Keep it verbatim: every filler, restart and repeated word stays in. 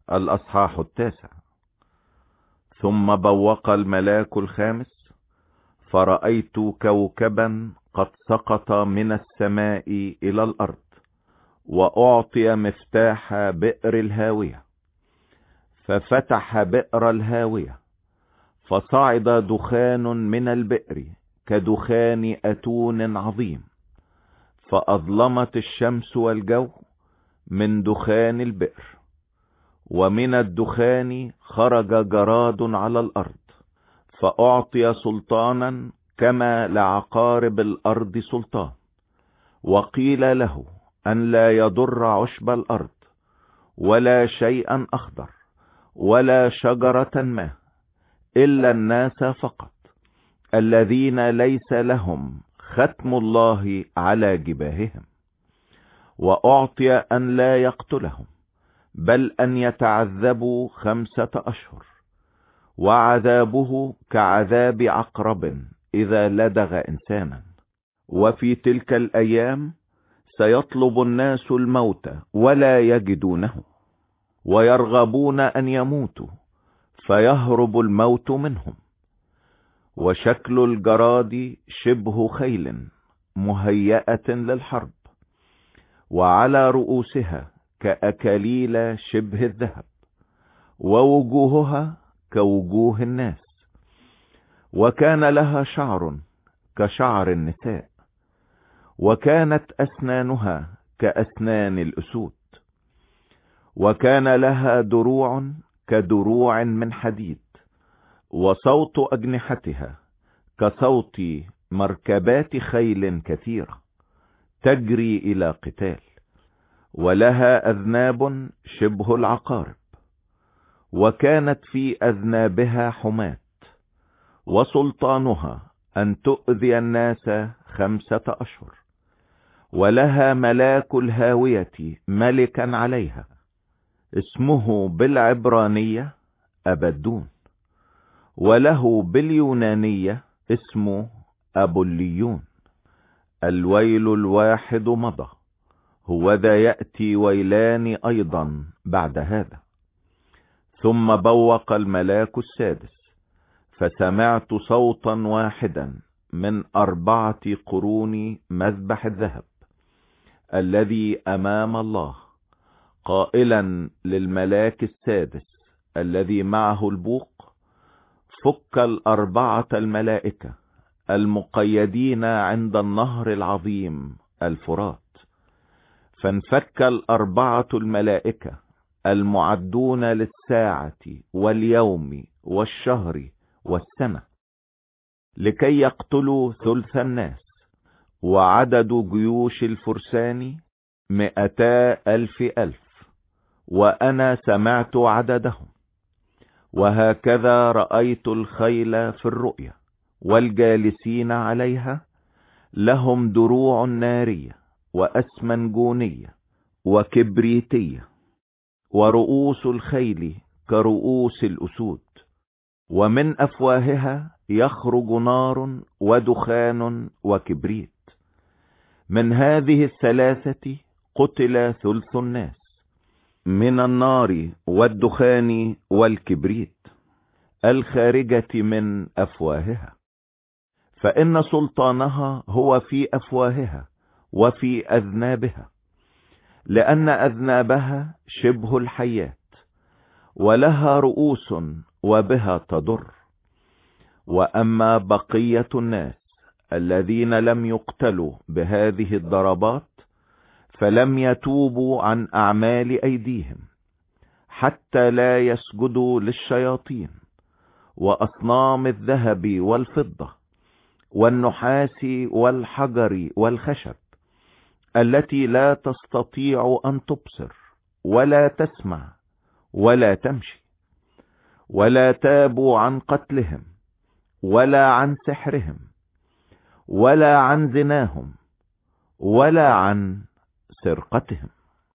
الأصحاح التاسع. ثم بوق الملاك الخامس، فرأيت كوكبا قد سقط من السماء إلى الأرض، وأعطي مفتاح بئر الهاوية، ففتح بئر الهاوية، فصعد دخان من البئر كدخان أتون عظيم، فأظلمت الشمس والجو من دخان البئر. ومن الدخان خرج جراد على الأرض، فأعطي سلطانا كما لعقارب الأرض سلطان. وقيل له أن لا يضر عشب الأرض ولا شيئا أخضر ولا شجرة ما، إلا الناس فقط الذين ليس لهم ختم الله على جباههم. وأعطي أن لا يقتلهم، بل أن يتعذبوا خمسة أشهر، وعذابه كعذاب عقرب إذا لدغ إنسانا. وفي تلك الأيام سيطلب الناس الموت ولا يجدونه، ويرغبون أن يموتوا فيهرب الموت منهم. وشكل الجراد شبه خيل مهيئة للحرب، وعلى رؤوسها كأكاليل شبه الذهب، ووجوهها كوجوه الناس، وكان لها شعر كشعر النساء، وكانت أسنانها كأسنان الأسود، وكان لها دروع كدروع من حديد، وصوت أجنحتها كصوت مركبات خيل كثيرة تجري إلى قتال. ولها أذناب شبه العقارب، وكانت في أذنابها حماة، وسلطانها أن تؤذي الناس خمسة أشهر. ولها ملاك الهاوية ملكا عليها، اسمه بالعبرانية أبدون، وله باليونانية اسمه أبوليون. الويل الواحد مضى، هو ذا يأتي ويلان أيضا بعد هذا. ثم بوق الملاك السادس، فسمعت صوتا واحدا من أربعة قرون مذبح الذهب الذي أمام الله، قائلا للملاك السادس الذي معه البوق: فك الأربعة الملائكة المقيدين عند النهر العظيم الفرات. فانفك الأربعة الملائكة المعدون للساعة واليوم والشهر والسنة، لكي يقتلوا ثلث الناس. وعدد جيوش الفرسان مئتا ألف ألف، وأنا سمعت عددهم. وهكذا رأيت الخيل في الرؤيا، والجالسين عليها لهم دروع نارية وأسمنجونية وكبريتية، ورؤوس الخيل كرؤوس الأسود، ومن أفواهها يخرج نار ودخان وكبريت. من هذه الثلاثة قتل ثلث الناس، من النار والدخان والكبريت الخارجة من أفواهها. فإن سلطانها هو في أفواهها وفي أذنابها، لأن أذنابها شبه الحيات، ولها رؤوس وبها تضر. وأما بقية الناس الذين لم يقتلوا بهذه الضربات فلم يتوبوا عن أعمال أيديهم، حتى لا يسجدوا للشياطين وأصنام الذهب والفضة والنحاس والحجر والخشب، التي لا تستطيع أن تبصر ولا تسمع ولا تمشي. ولا تابوا عن قتلهم ولا عن سحرهم ولا عن زناهم ولا عن سرقتهم.